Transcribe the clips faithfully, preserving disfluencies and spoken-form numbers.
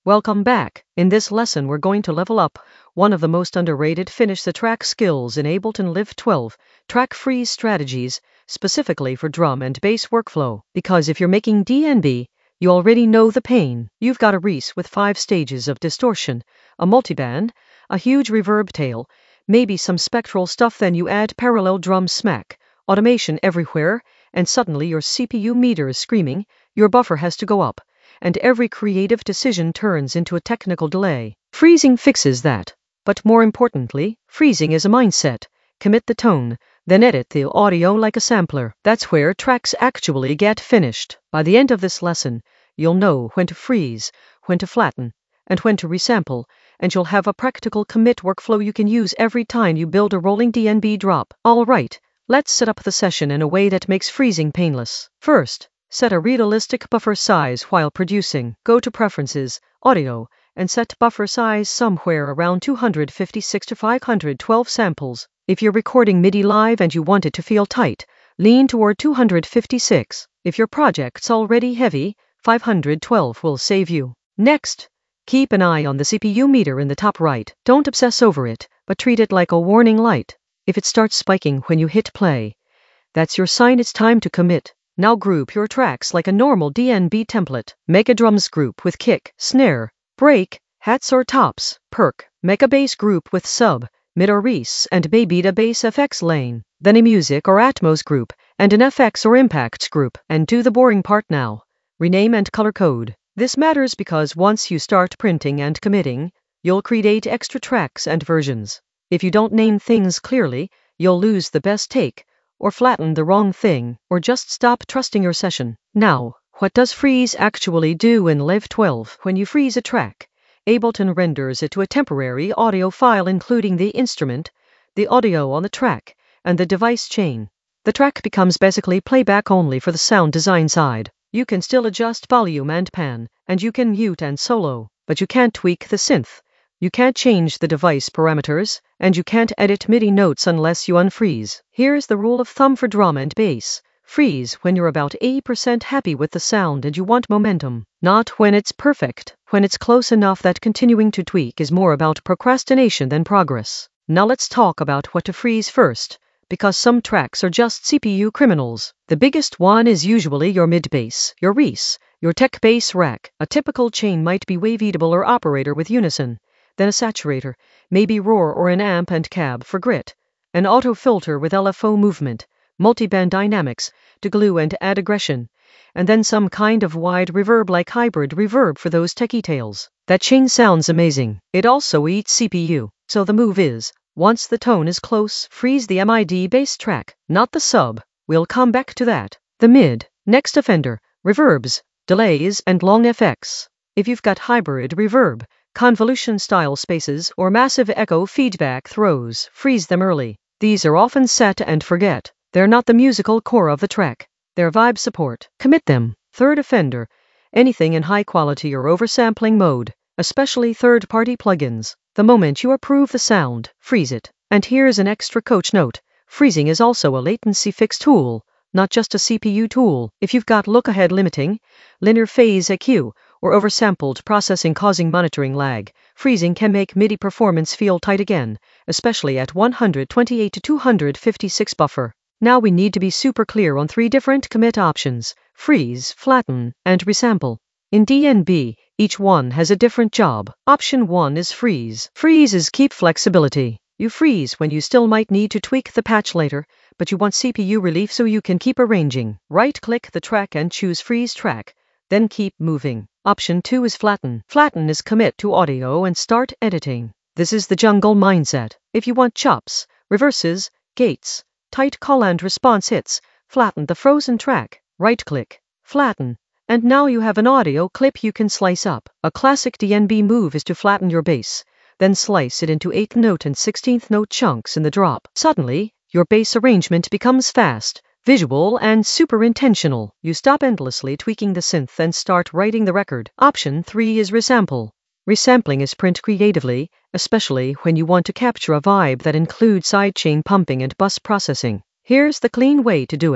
Welcome back. In this lesson, we're going to level up one of the most underrated finish the track skills in Ableton Live twelve, track freeze strategies, specifically for drum and bass workflow. Because if you're making D N B, you already know the pain. You've got a Reese with five stages of distortion, a multiband, a huge reverb tail, maybe some spectral stuff, then you add parallel drum smack, automation everywhere, and suddenly your C P U meter is screaming, your buffer has to go up, and every creative decision turns into a technical delay. Freezing fixes that. But more importantly, freezing is a mindset. Commit the tone, then edit the audio like a sampler. That's where tracks actually get finished. By the end of this lesson, you'll know when to freeze, when to flatten, and when to resample, and you'll have a practical commit workflow you can use every time you build a rolling D N B drop. All right, let's set up the session in a way that makes freezing painless. First, set a realistic buffer size while producing. Go to Preferences, Audio, and set buffer size somewhere around two hundred fifty-six to five hundred twelve samples. If you're recording MIDI live and you want it to feel tight, lean toward two hundred fifty-six. If your project's already heavy, five hundred twelve will save you. Next, keep an eye on the C P U meter in the top right. Don't obsess over it, but treat it like a warning light. If it starts spiking when you hit play, that's your sign it's time to commit. Now group your tracks like a normal D N B template. Make a drums group with kick, snare, break, hats or tops, perk. Make a bass group with sub, mid or Reese, and maybe the bass F X lane. Then a music or Atmos group, and an F X or impacts group. And do the boring part now. Rename and color code. This matters because once you start printing and committing, you'll create extra tracks and versions. If you don't name things clearly, you'll lose the best take, or flatten the wrong thing, or just stop trusting your session. Now, what does freeze actually do in Live twelve? When you freeze a track, Ableton renders it to a temporary audio file including the instrument, the audio on the track, and the device chain. The track becomes basically playback only for the sound design side. You can still adjust volume and pan, and you can mute and solo, but you can't tweak the synth. You can't change the device parameters, and you can't edit MIDI notes unless you unfreeze. Here's the rule of thumb for drum and bass. Freeze when you're about eighty percent happy with the sound and you want momentum. Not when it's perfect, when it's close enough that continuing to tweak is more about procrastination than progress. Now let's talk about what to freeze first, because some tracks are just C P U criminals. The biggest one is usually your mid bass, your Reese, your tech bass rack. A typical chain might be waveatable or operator with unison, then a saturator, maybe roar or an amp and cab for grit, an auto filter with L F O movement, multiband dynamics to glue and add aggression, and then some kind of wide reverb like hybrid reverb for those techie tails. That chain sounds amazing. It also eats C P U. So the move is, once the tone is close, freeze the MIDI bass track, not the sub. We'll come back to that. The mid, next offender, reverbs, delays, and long F X. If you've got hybrid reverb, convolution style spaces, or massive echo feedback throws, freeze them early. These are often set and forget. They're not the musical core of the track. They're vibe support. Commit them. Third offender, anything in high quality or oversampling mode, especially third-party plugins. The moment you approve the sound, freeze it. And here's an extra coach note. Freezing is also a latency fix tool, not just a C P U tool. If you've got look-ahead limiting, linear phase E Q, or oversampled processing causing monitoring lag, freezing can make MIDI performance feel tight again, especially at one hundred twenty-eight to two hundred fifty-six buffer. Now we need to be super clear on three different commit options: freeze, flatten, and resample. In D N B, each one has a different job. Option one is freeze. Freeze is keep flexibility. You freeze when you still might need to tweak the patch later, but you want C P U relief so you can keep arranging. Right-click the track and choose Freeze Track, then keep moving. Option two is flatten. Flatten is commit to audio and start editing. This is the jungle mindset. If you want chops, reverses, gates, tight call and response hits, flatten the frozen track. Right-click, flatten, and now you have an audio clip you can slice up. A classic D N B move is to flatten your bass, then slice it into eighth note and sixteenth note chunks in the drop. Suddenly, your bass arrangement becomes fast, visual, and super intentional. You stop endlessly tweaking the synth and start writing the record. Option three is resample. Resampling is print creatively, especially when you want to capture a vibe that includes sidechain pumping and bus processing. Here's the clean way to do it.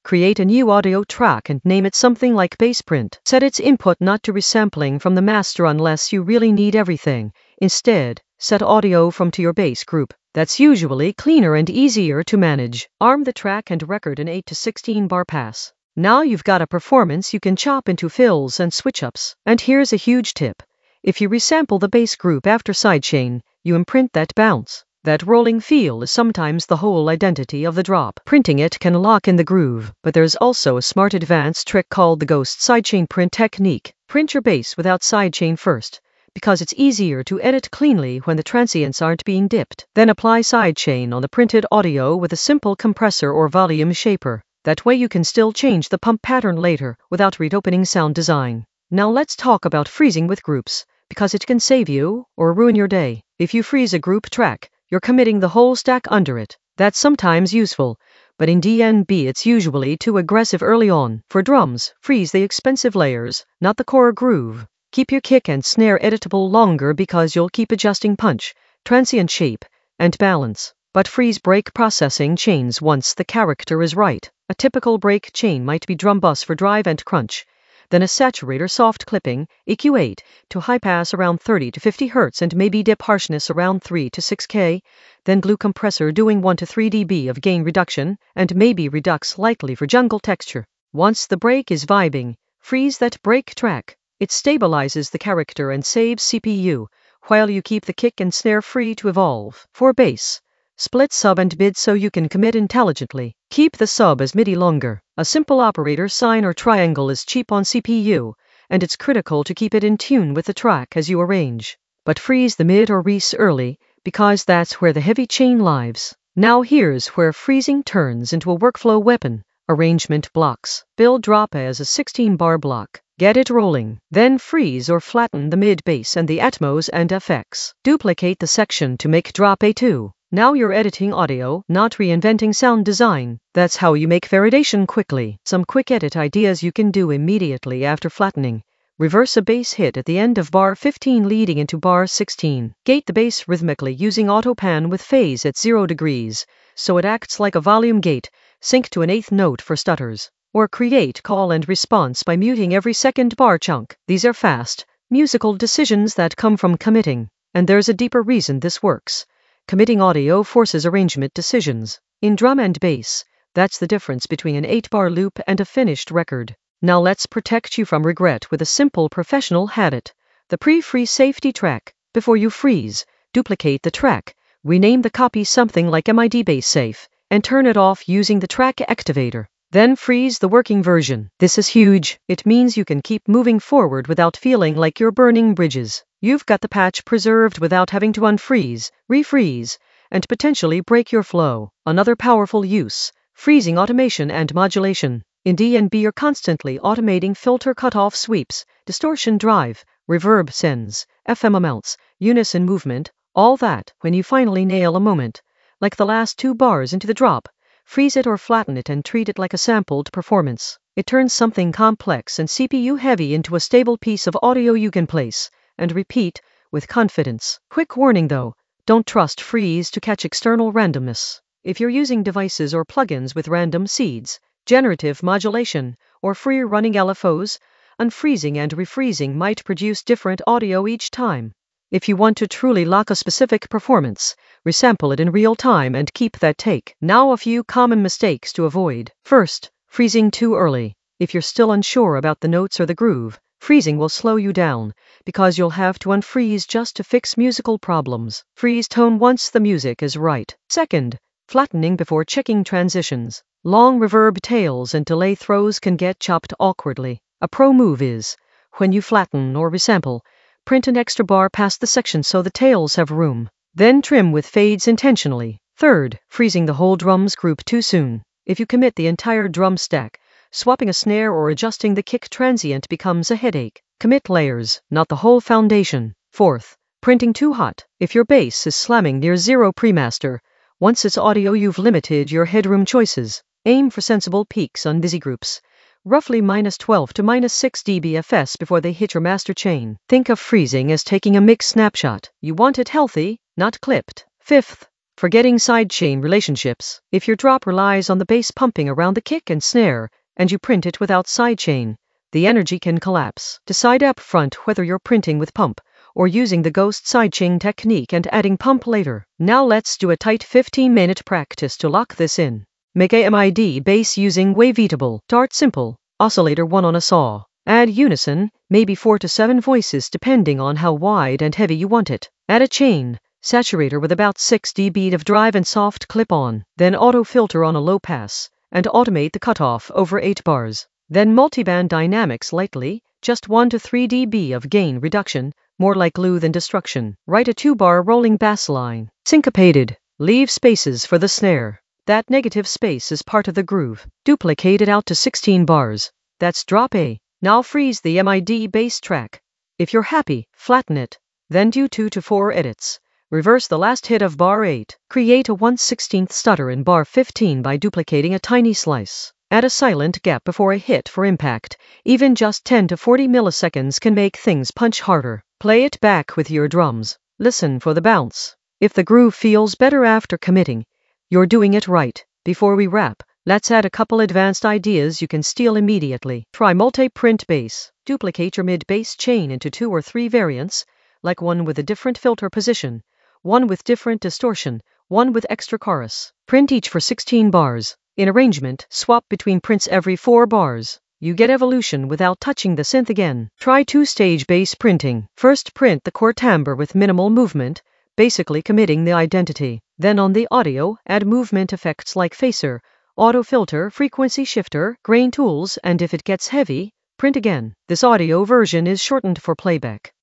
Create a new audio track and name it something like bass print. Set its input not to resampling from the master unless you really need everything. Instead, set audio from to your bass group. That's usually cleaner and easier to manage. Arm the track and record an eight to sixteen bar pass. Now you've got a performance you can chop into fills and switch-ups. And here's a huge tip. If you resample the bass group after sidechain, you imprint that bounce. That rolling feel is sometimes the whole identity of the drop. Printing it can lock in the groove, but there's also a smart advanced trick called the ghost sidechain print technique. Print your bass without sidechain first, because it's easier to edit cleanly when the transients aren't being dipped. Then apply sidechain on the printed audio with a simple compressor or volume shaper. That way you can still change the pump pattern later without reopening sound design. Now let's talk about freezing with groups, because it can save you or ruin your day. If you freeze a group track, you're committing the whole stack under it. That's sometimes useful, but in D N B it's usually too aggressive early on. For drums, freeze the expensive layers, not the core groove. Keep your kick and snare editable longer because you'll keep adjusting punch, transient shape, and balance. But freeze break processing chains once the character is right. A typical break chain might be drum bus for drive and crunch, then a saturator soft clipping, E Q eight, to high pass around thirty to fifty hertz and maybe dip harshness around three to six K, then glue compressor doing one to three decibels of gain reduction, and maybe redux slightly for jungle texture. Once the break is vibing, freeze that break track. It stabilizes the character and saves C P U, while you keep the kick and snare free to evolve. For bass, split sub and mid so you can commit intelligently. Keep the sub as MIDI longer. A simple operator sine or triangle is cheap on C P U, and it's critical to keep it in tune with the track as you arrange. But freeze the mid or res early, because that's where the heavy chain lives. Now here's where freezing turns into a workflow weapon. Arrangement blocks. Build drop as a sixteen bar block. Get it rolling. Then freeze or flatten the mid bass and the Atmos and F X. Duplicate the section to make drop A two. Now you're editing audio, not reinventing sound design. That's how you make validation quickly. Some quick edit ideas you can do immediately after flattening. Reverse a bass hit at the end of bar fifteen leading into bar sixteen. Gate the bass rhythmically using autopan with phase at zero degrees, so it acts like a volume gate. Sync to an eighth note for stutters. Or create call and response by muting every second bar chunk. These are fast, musical decisions that come from committing. And there's a deeper reason this works. Committing audio forces arrangement decisions. In drum and bass, that's the difference between an eight bar loop and a finished record. Now let's protect you from regret with a simple professional habit. The pre-freeze safety track. Before you freeze, duplicate the track, rename the copy something like M I D bass safe, and turn it off using the track activator. Then freeze the working version. This is huge. It means you can keep moving forward without feeling like you're burning bridges. You've got the patch preserved without having to unfreeze, refreeze, and potentially break your flow. Another powerful use, freezing automation and modulation. In D N B you're constantly automating filter cutoff sweeps, distortion drive, reverb sends, F M amounts, unison movement, all that. When you finally nail a moment, like the last two bars into the drop, freeze it or flatten it and treat it like a sampled performance. It turns something complex and C P U heavy into a stable piece of audio you can place and repeat with confidence. Quick warning though, don't trust freeze to catch external randomness. If you're using devices or plugins with random seeds, generative modulation, or free running L F Os, unfreezing and refreezing might produce different audio each time. If you want to truly lock a specific performance, resample it in real time and keep that take. Now a few common mistakes to avoid. First, freezing too early. If you're still unsure about the notes or the groove, freezing will slow you down, because you'll have to unfreeze just to fix musical problems. Freeze tone once the music is right. Second, flattening before checking transitions. Long reverb tails and delay throws can get chopped awkwardly. A pro move is, when you flatten or resample, print an extra bar past the section so the tails have room. Then trim with fades intentionally. Third, freezing the whole drums group too soon. If you commit the entire drum stack, swapping a snare or adjusting the kick transient becomes a headache. Commit layers, not the whole foundation. Fourth, printing too hot. If your bass is slamming near zero premaster, once it's audio you've limited your headroom choices. Aim for sensible peaks on busy groups, roughly minus twelve to minus six decibels F S before they hit your master chain. Think of freezing as taking a mix snapshot. You want it healthy, not clipped. Fifth, Forgetting sidechain relationships. If your drop relies on the bass pumping around the kick and snare, and you print it without sidechain, the energy can collapse. Decide up front whether you're printing with pump, or using the ghost sidechain technique and adding pump later. Now let's do a tight fifteen minute practice to lock this in. Make a M I D bass using Waveatable. Start simple. Oscillator one on a saw. Add unison, maybe four to seven voices depending on how wide and heavy you want it. Add a chain saturator with about six decibels of drive and soft clip-on. Then auto filter on a low pass, and automate the cutoff over eight bars. Then multiband dynamics lightly, just one to three decibels of gain reduction, more like glue than destruction. Write a two-bar rolling bass line. Syncopated. Leave spaces for the snare. That negative space is part of the groove. Duplicate it out to sixteen bars. That's drop A. Now freeze the M I D bass track. If you're happy, flatten it. Then do two to four edits. Reverse the last hit of bar eight. Create a one sixteenth stutter in bar fifteen by duplicating a tiny slice. Add a silent gap before a hit for impact. Even just ten to forty milliseconds can make things punch harder. Play it back with your drums. Listen for the bounce. If the groove feels better after committing, you're doing it right. Before we wrap, let's add a couple advanced ideas you can steal immediately. Try multi-print bass. Duplicate your mid-bass chain into two or three variants, like one with a different filter position, one with different distortion, one with extra chorus. Print each for sixteen bars. In arrangement, swap between prints every four bars. You get evolution without touching the synth again. Try two-stage bass printing. First print the core timbre with minimal movement, basically committing the identity. Then on the audio, add movement effects like phaser, auto filter, frequency shifter, grain tools, and if it gets heavy, print again. This audio version is shortened for playback.